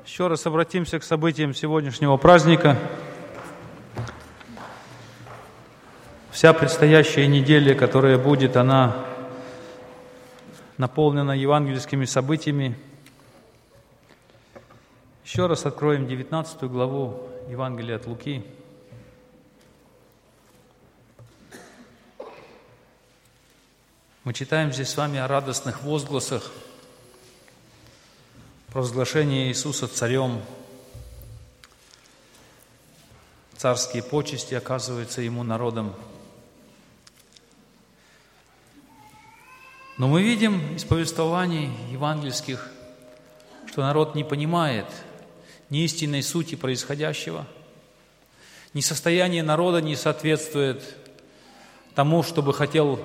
Еще раз обратимся к событиям сегодняшнего праздника. Вся предстоящая неделя, которая будет, она наполнена евангельскими событиями. Еще раз откроем 19 главу Евангелия от Луки. Мы читаем здесь с вами о радостных возгласах, провозглашение Иисуса царем. Царские почести оказываются ему народом. Но мы видим из повествований евангельских, что народ не понимает ни истинной сути происходящего, ни состояние народа не соответствует тому, что бы хотел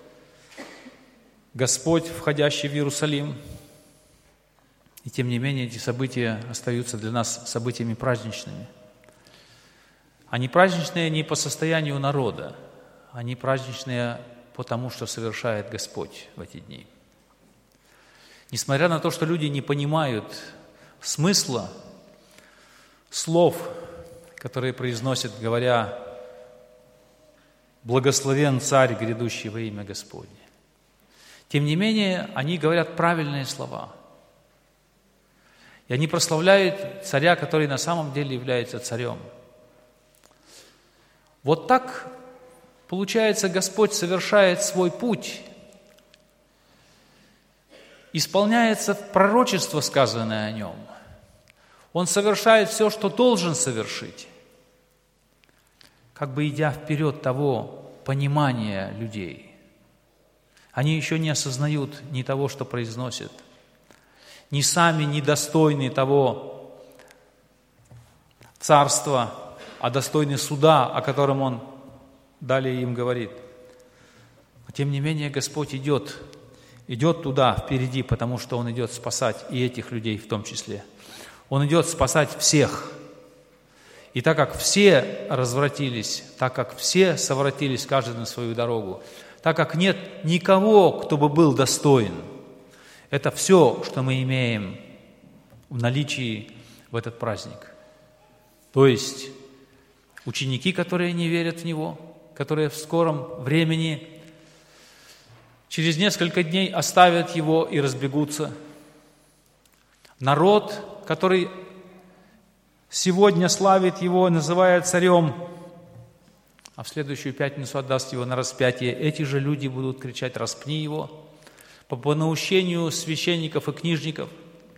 Господь, входящий в Иерусалим. И тем не менее эти события остаются для нас событиями праздничными. Они праздничные не по состоянию народа, они праздничные по тому, что совершает Господь в эти дни. Несмотря на то, что люди не понимают смысла слов, которые произносят, говоря: «Благословен царь, грядущий во имя Господне». Тем не менее, они говорят правильные слова. И они прославляют царя, который на самом деле является царем. Вот так, получается, Господь совершает свой путь. Исполняется пророчество, сказанное о нем. Он совершает все, что должен совершить, как бы идя вперед того понимания людей. Они еще не осознают ни того, что произносят, ни сами недостойны того царства, а достойны суда, о котором Он далее им говорит. Но тем не менее Господь идет туда впереди, потому что Он идет спасать и этих людей в том числе. Он идет спасать всех. И так как все развратились, так как все совратились каждый на свою дорогу, так как нет никого, кто бы был достоин, это все, что мы имеем в наличии в этот праздник. То есть ученики, которые не верят в Него, которые в скором времени, через несколько дней оставят Его и разбегутся. Народ, который сегодня славит Его, называя царем, а в следующую пятницу отдаст Его на распятие, эти же люди будут кричать: «Распни Его», по наущению священников и книжников.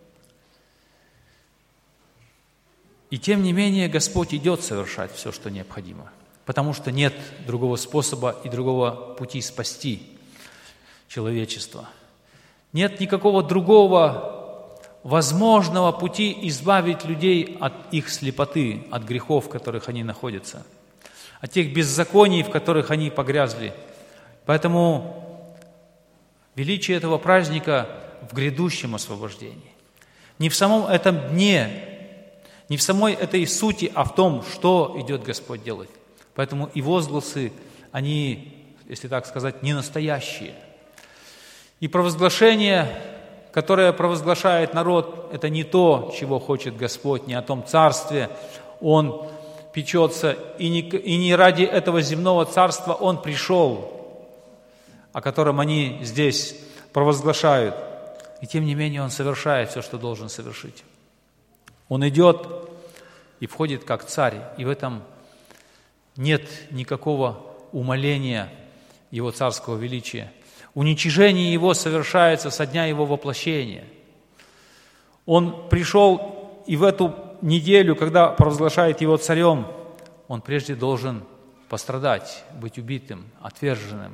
И тем не менее Господь идет совершать все, что необходимо, потому что нет другого способа и другого пути спасти человечество. Нет никакого другого возможного пути избавить людей от их слепоты, от грехов, в которых они находятся, от тех беззаконий, в которых они погрязли. Поэтому величие этого праздника в грядущем освобождении. Не в самом этом дне, не в самой этой сути, а в том, что идет Господь делать. Поэтому и возгласы, они, если так сказать, не настоящие. И провозглашение, которое провозглашает народ, это не то, чего хочет Господь, не о том царстве Он печется, и не ради этого земного царства Он пришел, о котором они здесь провозглашают. И тем не менее Он совершает все, что должен совершить. Он идет и входит как царь, и в этом нет никакого умаления Его царского величия. Уничижение Его совершается со дня Его воплощения. Он пришел, и в эту неделю, когда провозглашает Его царем, Он прежде должен пострадать, быть убитым, отверженным,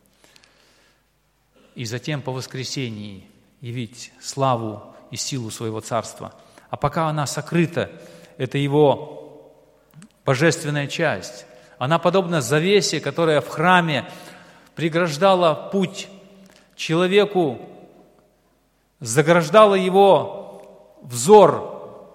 и затем по воскресении явить славу и силу своего царства. А пока она сокрыта, это Его божественная часть. Она подобна завесе, которая в храме преграждала путь человеку, заграждала его взор,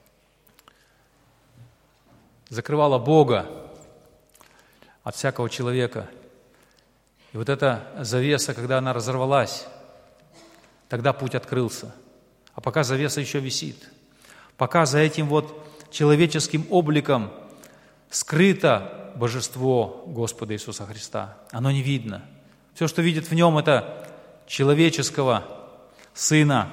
закрывала Бога от всякого человека. И вот эта завеса, когда она разорвалась, тогда путь открылся. А пока завеса еще висит, пока за этим вот человеческим обликом скрыто божество Господа Иисуса Христа. Оно не видно. Все, что видит в нем, это человеческого Сына,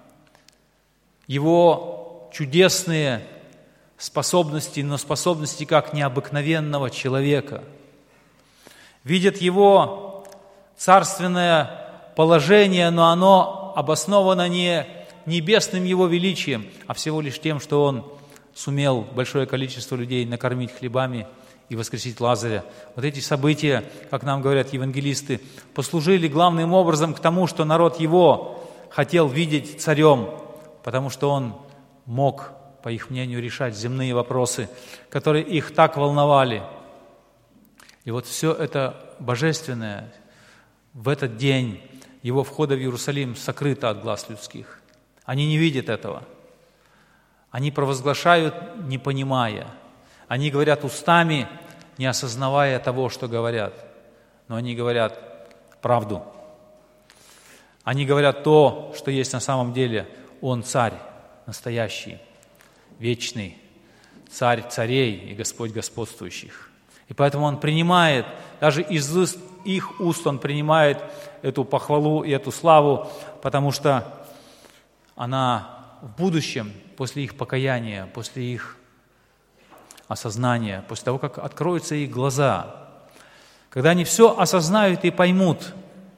Его чудесные способности, но способности как необыкновенного человека. Видят Его царственное положение, но оно обосновано не небесным Его величием, а всего лишь тем, что Он сумел большое количество людей накормить хлебами и воскресить Лазаря. Вот эти события, как нам говорят евангелисты, послужили главным образом к тому, что народ Его хотел видеть царем, потому что Он мог, по их мнению, решать земные вопросы, которые их так волновали. И вот все это божественное в этот день Его входа в Иерусалим сокрыто от глаз людских. Они не видят этого. Они провозглашают, не понимая. Они говорят устами, не осознавая того, что говорят. Но они говорят правду. Они говорят то, что есть на самом деле. Он царь настоящий, вечный, царь царей и Господь господствующих. И поэтому Он принимает, даже из их уст Он принимает эту похвалу и эту славу, потому что она в будущем, после их покаяния, после их осознания, после того, как откроются их глаза, когда они все осознают и поймут,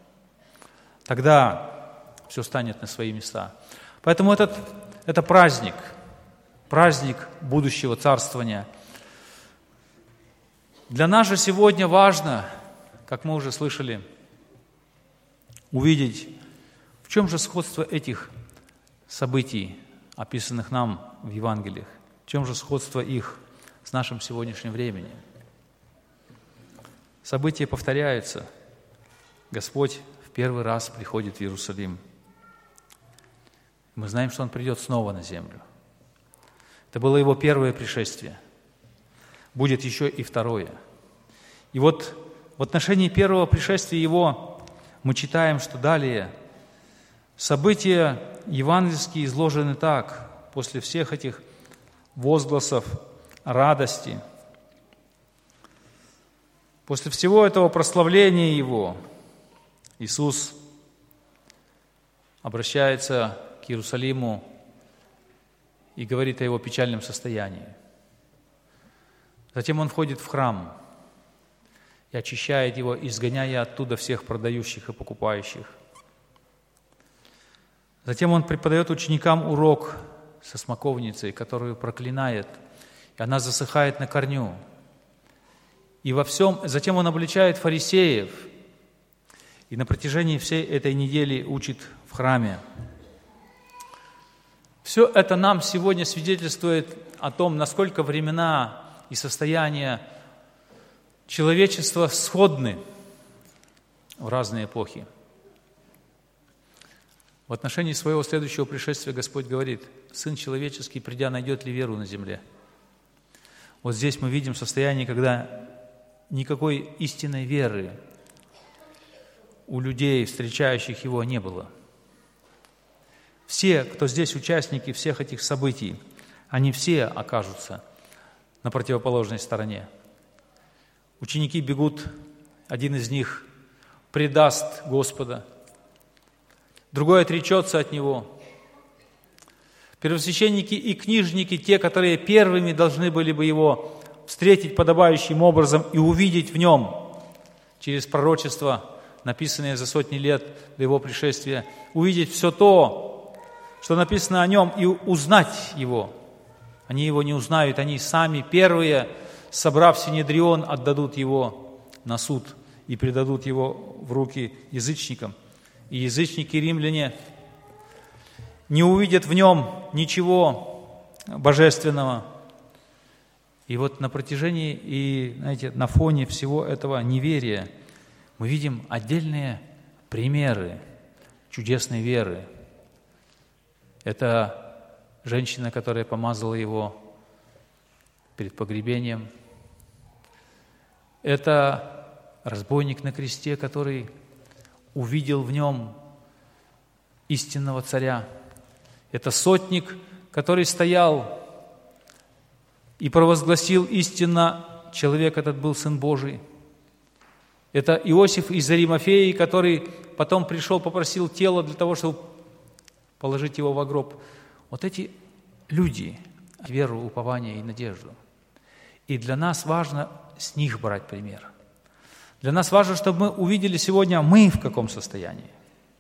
тогда все станет на свои места. Поэтому это праздник будущего царствования. Для нас же сегодня важно, как мы уже слышали, увидеть, в чем же сходство этих событий, описанных нам в Евангелиях, в чем же сходство их с нашим сегодняшним временем. События повторяются. Господь в первый раз приходит в Иерусалим. Мы знаем, что Он придет снова на землю. Это было Его первое пришествие. Будет еще и второе. И вот в отношении первого пришествия Его мы читаем, что далее события евангельские изложены так, после всех этих возгласов радости, после всего этого прославления Его, Иисус обращается к Иерусалиму и говорит о Его печальном состоянии. Затем Он входит в храм и очищает его, изгоняя оттуда всех продающих и покупающих. Затем Он преподает ученикам урок со смоковницей, которую проклинает, и она засыхает на корню. И во всем, затем Он обличает фарисеев, и на протяжении всей этой недели учит в храме. Все это нам сегодня свидетельствует о том, насколько времена и состояния человечества сходны в разные эпохи. В отношении своего следующего пришествия Господь говорит: «Сын человеческий, придя, найдет ли веру на земле?» Вот здесь мы видим состояние, когда никакой истинной веры у людей, встречающих Его, не было. Все, кто здесь участники всех этих событий, они все окажутся на противоположной стороне. Ученики бегут, один из них предаст Господа, другой отречется от Него. Первосвященники и книжники, те, которые первыми должны были бы Его встретить подобающим образом и увидеть в Нем через пророчества, написанные за сотни лет до Его пришествия, увидеть все то, что написано о Нем, и узнать Его. Они Его не узнают, они сами первые, собрав Синедрион, отдадут Его на суд и предадут Его в руки язычникам. И язычники, римляне, не увидят в Нем ничего божественного. И вот на протяжении и, знаете, на фоне всего этого неверия мы видим отдельные примеры чудесной веры. Это женщина, которая помазала Его перед погребением. Это разбойник на кресте, который увидел в Нем истинного царя. Это сотник, который стоял и провозгласил истинно, человек этот был Сын Божий. Это Иосиф из Аримафеи, который потом пришел, попросил тело для того, чтобы положить его во гроб. Вот эти люди, веру, упование и надежду. И для нас важно с них брать пример. Для нас важно, чтобы мы увидели сегодня, мы в каком состоянии.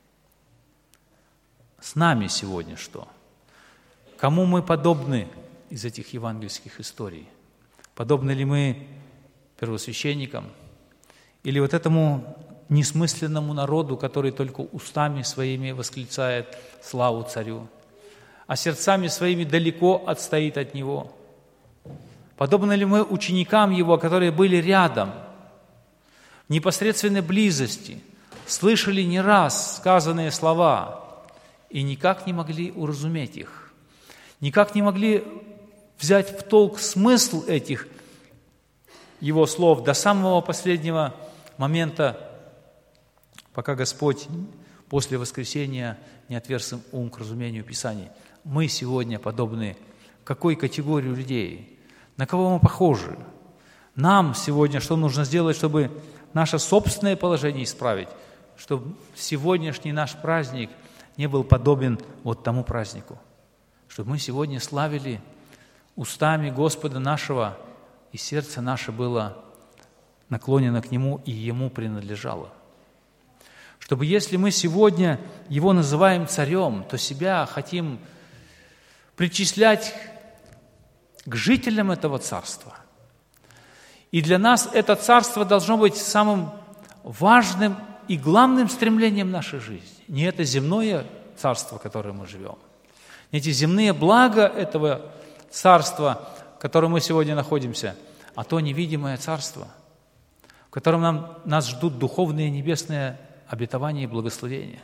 С нами сегодня что? Кому мы подобны из этих евангельских историй? Подобны ли мы первосвященникам? Или вот этому несмысленному народу, который только устами своими восклицает славу царю, а сердцами своими далеко отстоит от него? Подобны ли мы ученикам его, которые были рядом, в непосредственной близости, слышали не раз сказанные слова и никак не могли уразуметь их, никак не могли взять в толк смысл этих его слов до самого последнего момента, пока Господь после воскресения не отверз им ум к разумению Писаний. Мы сегодня подобны какой категории людей? На кого мы похожи? Нам сегодня что нужно сделать, чтобы наше собственное положение исправить, чтобы сегодняшний наш праздник не был подобен вот тому празднику, чтобы мы сегодня славили устами Господа нашего, и сердце наше было наклонено к Нему и Ему принадлежало. Чтобы если мы сегодня Его называем царем, то себя хотим причислять к жителям этого царства. И для нас это царство должно быть самым важным и главным стремлением нашей жизни. Не это земное царство, в котором мы живем, не эти земные блага этого царства, в котором мы сегодня находимся, а то невидимое царство, в котором нас ждут духовные небесные обетования и благословения.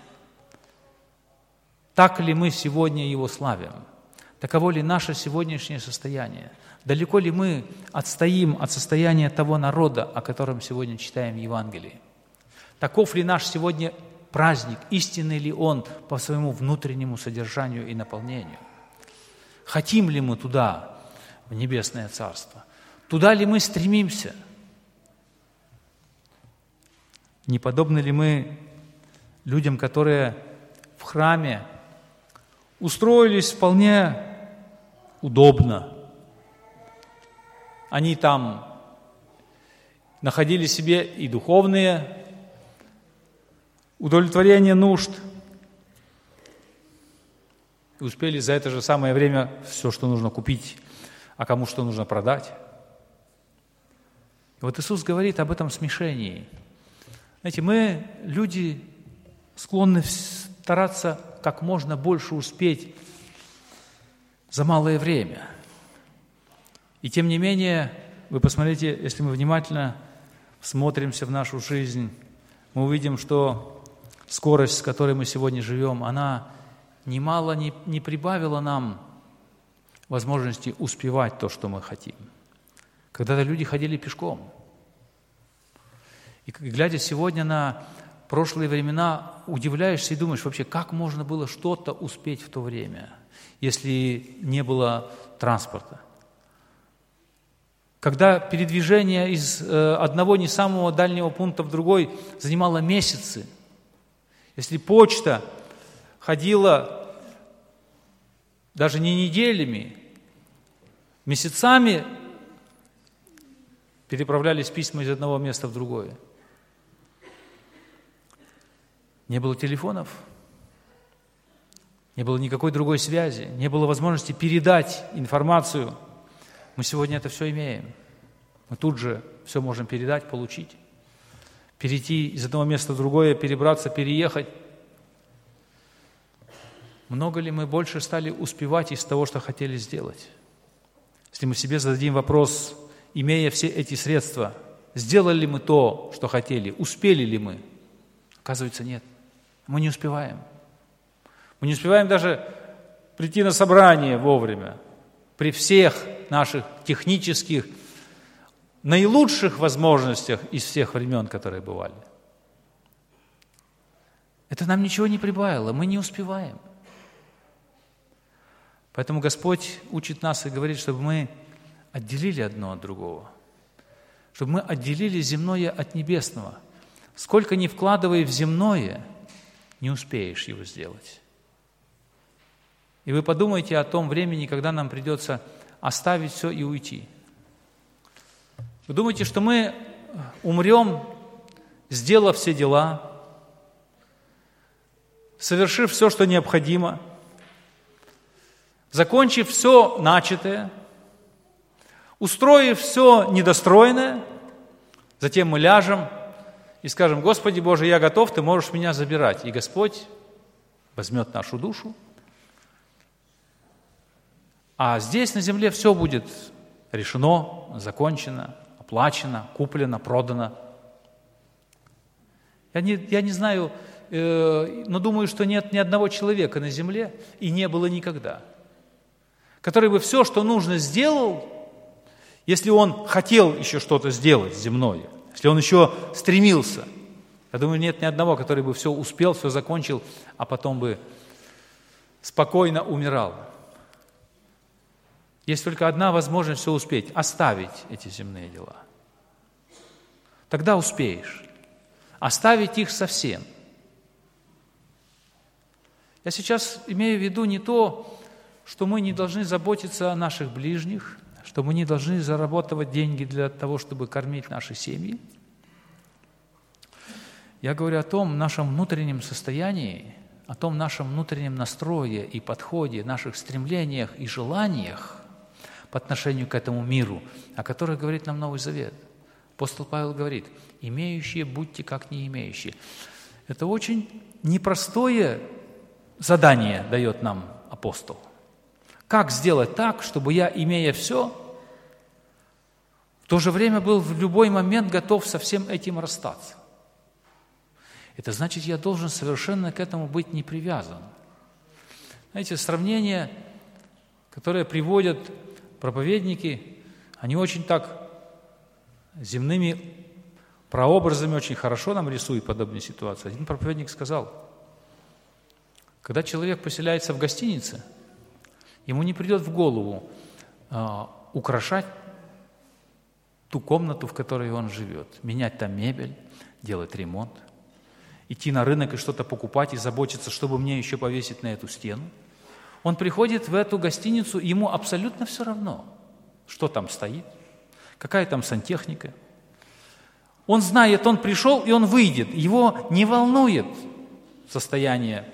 Так ли мы сегодня его славим? Таково ли наше сегодняшнее состояние? Далеко ли мы отстоим от состояния того народа, о котором сегодня читаем в Евангелии? Таков ли наш сегодня праздник? Истинный ли он по своему внутреннему содержанию и наполнению? Хотим ли мы туда, в небесное царство? Туда ли мы стремимся? Не подобны ли мы людям, которые в храме устроились вполне удобно? Они там находили себе и духовные удовлетворения нужд, и успели за это же самое время все, что нужно купить, а кому что нужно продать. И вот Иисус говорит об этом смешении. Знаете, мы, люди, склонны стараться как можно больше успеть за малое время. И тем не менее, вы посмотрите, если мы внимательно всмотримся в нашу жизнь, мы увидим, что скорость, с которой мы сегодня живем, она немало не прибавила нам возможности успевать то, что мы хотим. Когда-то люди ходили пешком. И глядя сегодня на прошлые времена, удивляешься и думаешь, вообще, как можно было что-то успеть в то время, если не было транспорта? Когда передвижение из одного не самого дальнего пункта в другой занимало месяцы, если почта ходила даже не неделями, месяцами переправлялись письма из одного места в другое. Не было телефонов, не было никакой другой связи, не было возможности передать информацию. Мы сегодня это все имеем. Мы тут же все можем передать, получить. Перейти из одного места в другое, перебраться, переехать. Много ли мы больше стали успевать из того, что хотели сделать? Если мы себе зададим вопрос, имея все эти средства, сделали ли мы то, что хотели, успели ли мы? Оказывается, нет. Мы не успеваем. Мы не успеваем даже прийти на собрание вовремя, при всех наших технических, наилучших возможностях из всех времен, которые бывали. Это нам ничего не прибавило, мы не успеваем. Поэтому Господь учит нас и говорит, чтобы мы отделили одно от другого, чтобы мы отделили земное от небесного. Сколько ни вкладывай в земное, не успеешь его сделать. И вы подумайте о том времени, когда нам придется оставить все и уйти. Вы думаете, что мы умрем, сделав все дела, совершив все, что необходимо, закончив все начатое, устроив все недостроенное, затем мы ляжем и скажем: «Господи Боже, я готов, Ты можешь меня забирать». И Господь возьмет нашу душу, а здесь на земле все будет решено, закончено, оплачено, куплено, продано. Я не знаю, но думаю, что нет ни одного человека на земле, и не было никогда, который бы все, что нужно, сделал, если он хотел еще что-то сделать земное, если он еще стремился. Я думаю, нет ни одного, который бы все успел, все закончил, а потом бы спокойно умирал. Есть только одна возможность все успеть – оставить эти земные дела. Тогда успеешь. Оставить их совсем. Я сейчас имею в виду не то, что мы не должны заботиться о наших ближних, что мы не должны зарабатывать деньги для того, чтобы кормить наши семьи. Я говорю о том нашем внутреннем состоянии, о том нашем внутреннем настрое и подходе, наших стремлениях и желаниях по отношению к этому миру, о которых говорит нам Новый Завет. Апостол Павел говорит: «Имеющие будьте как не имеющие». Это очень непростое задание дает нам апостол. Как сделать так, чтобы я, имея все, в то же время был в любой момент готов со всем этим расстаться? Это значит, я должен совершенно к этому быть не привязан. Знаете, сравнения, которые приводят проповедники, они очень так земными прообразами очень хорошо нам рисуют подобные ситуации. Один проповедник сказал: когда человек поселяется в гостинице, ему не придет в голову украшать ту комнату, в которой он живет, менять там мебель, делать ремонт, идти на рынок и что-то покупать и заботиться, чтобы мне еще повесить на эту стену. Он приходит в эту гостиницу, и ему абсолютно все равно, что там стоит, какая там сантехника. Он знает, он пришел, и он выйдет. Его не волнует состояние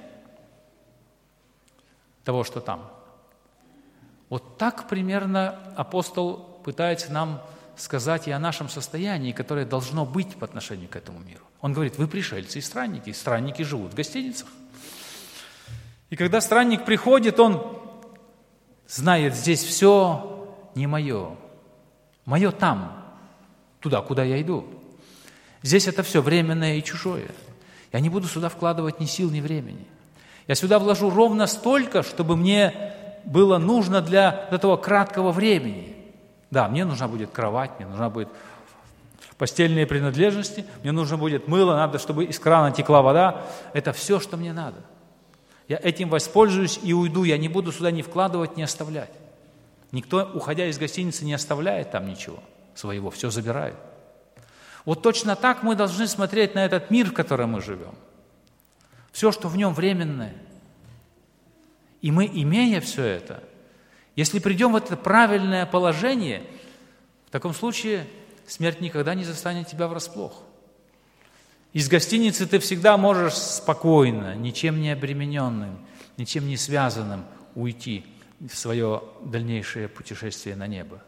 того, что там. Вот так примерно апостол пытается нам сказать и о нашем состоянии, которое должно быть по отношению к этому миру. Он говорит: вы пришельцы и странники живут в гостиницах. И когда странник приходит, он знает, здесь все не мое. Мое там, туда, куда я иду. Здесь это все временное и чужое. Я не буду сюда вкладывать ни сил, ни времени. Я сюда вложу ровно столько, чтобы мне было нужно для этого краткого времени. Да, мне нужна будет кровать, мне нужна будет постельные принадлежности, мне нужно будет мыло, надо, чтобы из крана текла вода. Это все, что мне надо. Я этим воспользуюсь и уйду. Я не буду сюда ни вкладывать, ни оставлять. Никто, уходя из гостиницы, не оставляет там ничего своего, все забирает. Вот точно так мы должны смотреть на этот мир, в котором мы живем. Все, что в нем временное. И мы, имея все это, если придем в это правильное положение, в таком случае смерть никогда не застанет тебя врасплох. Из гостиницы ты всегда можешь спокойно, ничем не обремененным, ничем не связанным уйти в свое дальнейшее путешествие на небо.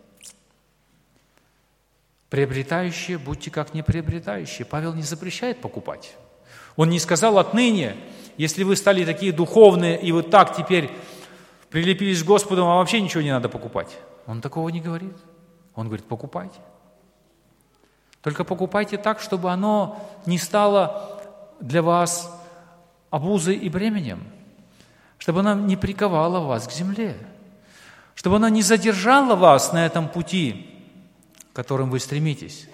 Приобретающие, будьте как неприобретающие. Павел не запрещает покупать. Он не сказал: отныне, если вы стали такие духовные, и вы так теперь прилепились к Господу, вам вообще ничего не надо покупать. Он такого не говорит. Он говорит: покупайте. Только покупайте так, чтобы оно не стало для вас обузой и бременем, чтобы оно не приковало вас к земле, чтобы оно не задержало вас на этом пути, к которым вы стремитесь.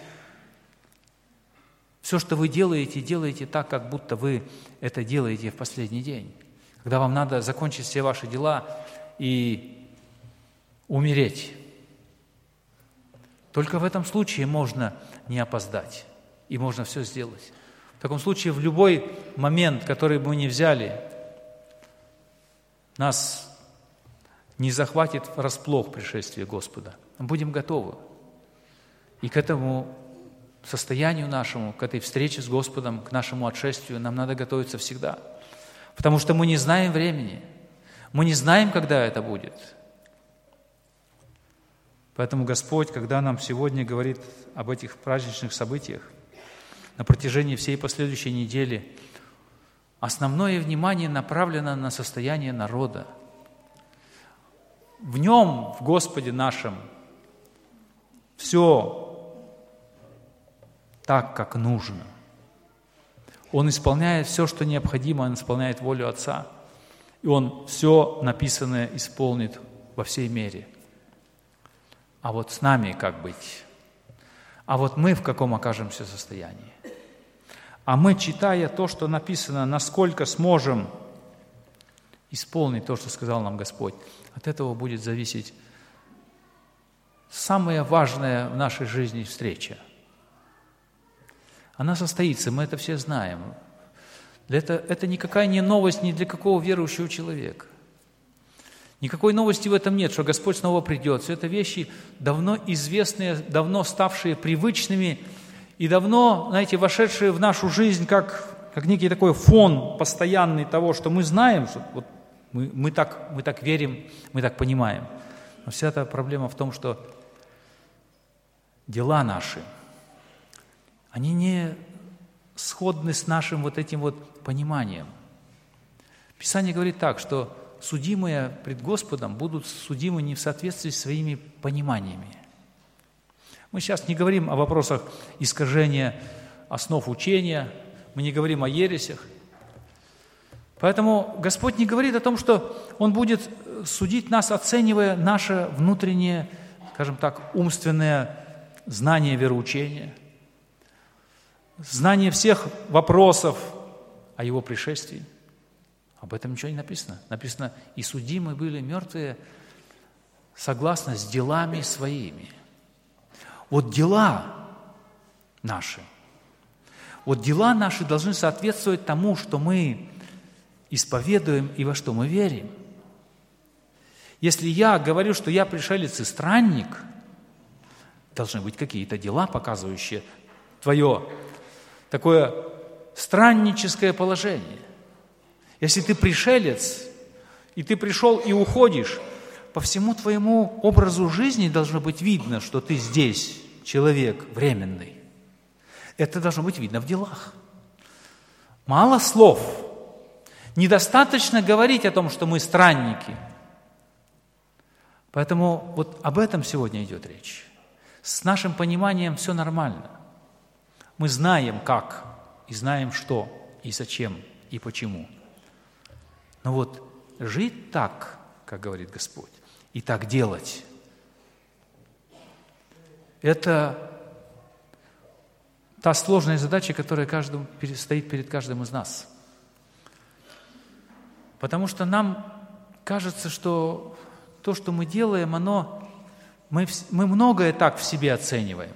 Все, что вы делаете, делаете так, как будто вы это делаете в последний день, когда вам надо закончить все ваши дела и умереть. Только в этом случае можно не опоздать, и можно все сделать. В таком случае в любой момент, который бы мы ни взяли, нас не захватит врасплох пришествие Господа. Мы будем готовы. И к этому состоянию нашему, к этой встрече с Господом, к нашему отшествию нам надо готовиться всегда. Потому что мы не знаем времени. Мы не знаем, когда это будет. Поэтому Господь, когда нам сегодня говорит об этих праздничных событиях, на протяжении всей последующей недели, основное внимание направлено на состояние народа. В Нем, в Господе нашем, все так, как нужно. Он исполняет все, что необходимо, Он исполняет волю Отца. И Он все написанное исполнит во всей мере. А вот с нами как быть? А вот мы в каком окажемся состоянии? А мы, читая то, что написано, насколько сможем исполнить то, что сказал нам Господь, от этого будет зависеть самая важная в нашей жизни встреча. Она состоится, мы это все знаем. Это никакая не новость ни для какого верующего человека. Никакой новости в этом нет, что Господь снова придет. Все это вещи давно известные, давно ставшие привычными и давно, знаете, вошедшие в нашу жизнь как некий такой фон постоянный того, что мы знаем, что вот мы так верим, мы так понимаем. Но вся эта проблема в том, что дела наши, они не сходны с нашим вот этим вот пониманием. Писание говорит так, что судимые пред Господом будут судимы не в соответствии с своими пониманиями. Мы сейчас не говорим о вопросах искажения основ учения, мы не говорим о ересях. Поэтому Господь не говорит о том, что Он будет судить нас, оценивая наше внутреннее, скажем так, умственное знание вероучения, знание всех вопросов о Его пришествии. Об этом ничего не написано. Написано, и судимы были мертвые согласно с делами своими. Вот дела наши должны соответствовать тому, что мы исповедуем и во что мы верим. Если я говорю, что я пришелец и странник, должны быть какие-то дела, показывающие твое такое странническое положение. Если ты пришелец, и ты пришел и уходишь, по всему твоему образу жизни должно быть видно, что ты здесь человек временный. Это должно быть видно в делах. Мало слов. Недостаточно говорить о том, что мы странники. Поэтому вот об этом сегодня идет речь. С нашим пониманием все нормально. Мы знаем, как, и знаем, что, и зачем, и почему. Но вот жить так, как говорит Господь, и так делать, это та сложная задача, которая стоит перед каждым из нас. Потому что нам кажется, что то, что мы делаем, мы многое так в себе оцениваем.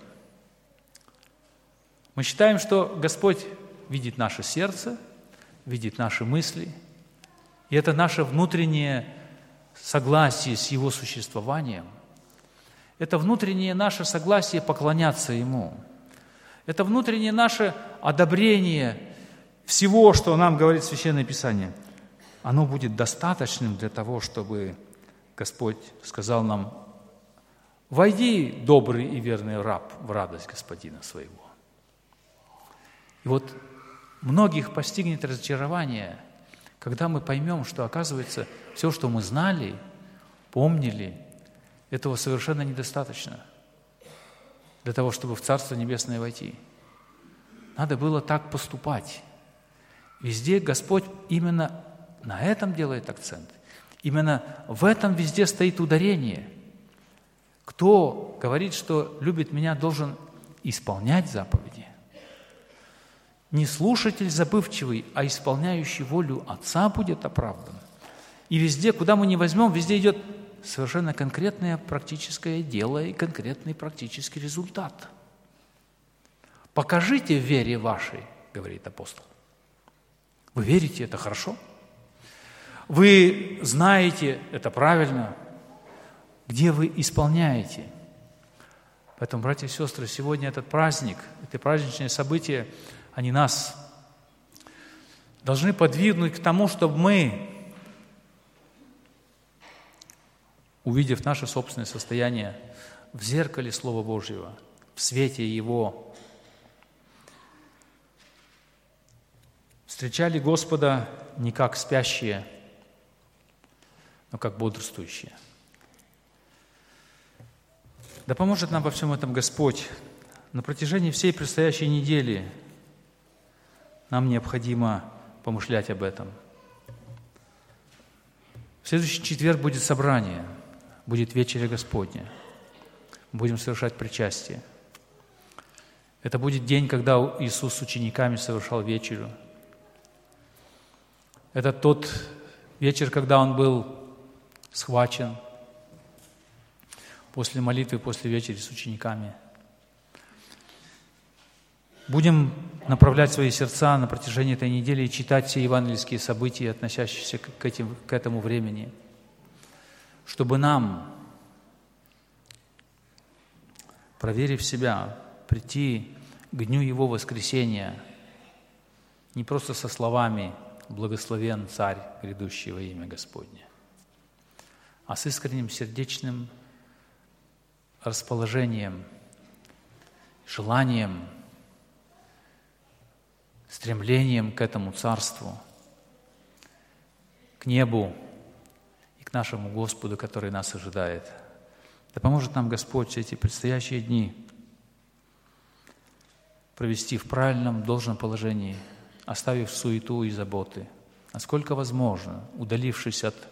Мы считаем, что Господь видит наше сердце, видит наши мысли, и это наше внутреннее согласие с Его существованием. Это внутреннее наше согласие поклоняться Ему. Это внутреннее наше одобрение всего, что нам говорит Священное Писание. Оно будет достаточным для того, чтобы Господь сказал нам: «Войди, добрый и верный раб, в радость Господина своего». И вот многих постигнет разочарование, когда мы поймем, что, оказывается, все, что мы знали, помнили, этого совершенно недостаточно для того, чтобы в Царство Небесное войти. Надо было так поступать. Везде Господь именно на этом делает акцент. Именно в этом везде стоит ударение. Кто говорит, что любит меня, должен исполнять заповеди. Не слушатель забывчивый, а исполняющий волю Отца будет оправдан. И везде, куда мы ни возьмем, везде идет совершенно конкретное практическое дело и конкретный практический результат. «Покажите в вере вашей», — говорит апостол. Вы верите, это хорошо. Вы знаете, это правильно. Где вы исполняете? Поэтому, братья и сестры, сегодня этот праздник, это праздничные события, они нас должны подвигнуть к тому, чтобы мы, увидев наше собственное состояние в зеркале Слова Божьего, в свете Его, встречали Господа не как спящие, но как бодрствующие. Да поможет нам во всем этом Господь. На протяжении всей предстоящей недели нам необходимо помышлять об этом. В следующий четверг будет собрание, будет вечеря Господня. Будем совершать причастие. Это будет день, когда Иисус с учениками совершал вечерю. Это тот вечер, когда Он был схвачен после молитвы, после вечери с учениками. Будем направлять свои сердца на протяжении этой недели и читать все евангельские события, относящиеся к этому времени, чтобы нам, проверив себя, прийти к дню Его воскресения не просто со словами «Благословен Царь, грядущий во имя Господне», а с искренним сердечным расположением, желанием, стремлением к этому Царству, к небу и к нашему Господу, который нас ожидает. Да поможет нам Господь все эти предстоящие дни провести в правильном, должном положении, оставив суету и заботы, насколько возможно, удалившись от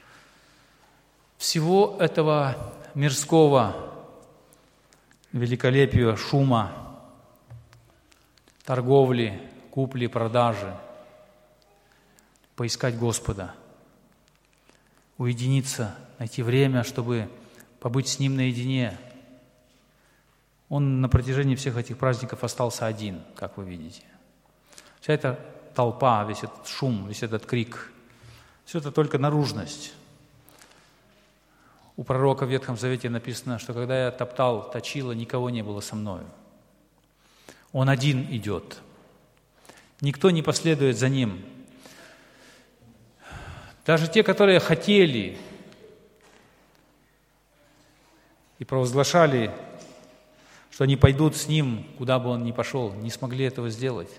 всего этого мирского великолепия, шума, торговли, купли, продажи, поискать Господа, уединиться, найти время, чтобы побыть с Ним наедине. Он на протяжении всех этих праздников остался один, как вы видите. Вся эта толпа, весь этот шум, весь этот крик, все это только наружность. У пророка в Ветхом Завете написано, что когда я топтал, точило, никого не было со мною. Он один идет. Никто не последует за ним. Даже те, которые хотели и провозглашали, что они пойдут с ним, куда бы он ни пошел, не смогли этого сделать.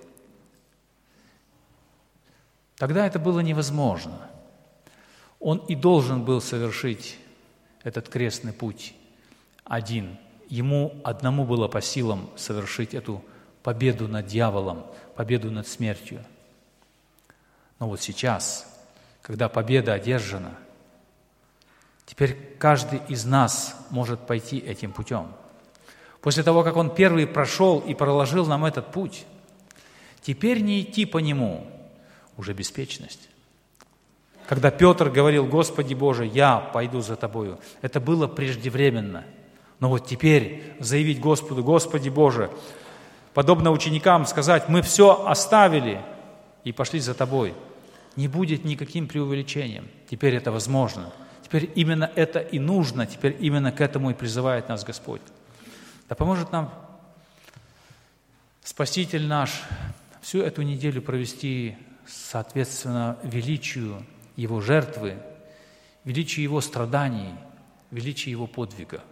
Тогда это было невозможно. Он и должен был совершить этот крестный путь один. Ему одному было по силам совершить эту победу над дьяволом, победу над смертью. Но вот сейчас, когда победа одержана, теперь каждый из нас может пойти этим путем. После того, как Он первый прошел и проложил нам этот путь, теперь не идти по нему уже беспечность. Когда Петр говорил: «Господи Боже, я пойду за Тобою», это было преждевременно. Но вот теперь заявить Господу: «Господи Боже», подобно ученикам сказать: «Мы все оставили и пошли за Тобой», не будет никаким преувеличением. Теперь это возможно. Теперь именно это и нужно, теперь именно к этому и призывает нас Господь. Да поможет нам Спаситель наш всю эту неделю провести соответственно величию Его жертвы, величию Его страданий, величию Его подвига.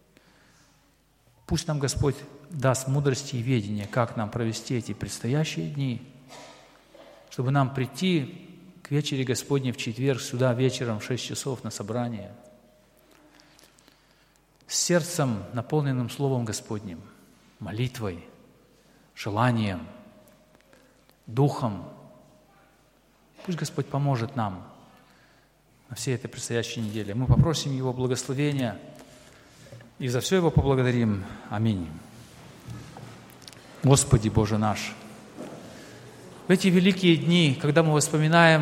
Пусть нам Господь даст мудрости и ведения, как нам провести эти предстоящие дни, чтобы нам прийти к вечере Господней в четверг сюда вечером в 6 часов на собрание с сердцем, наполненным Словом Господним, молитвой, желанием, духом. Пусть Господь поможет нам на всей этой предстоящей неделе. Мы попросим Его благословения и за все Его поблагодарим. Аминь. Господи Боже наш, в эти великие дни, когда мы вспоминаем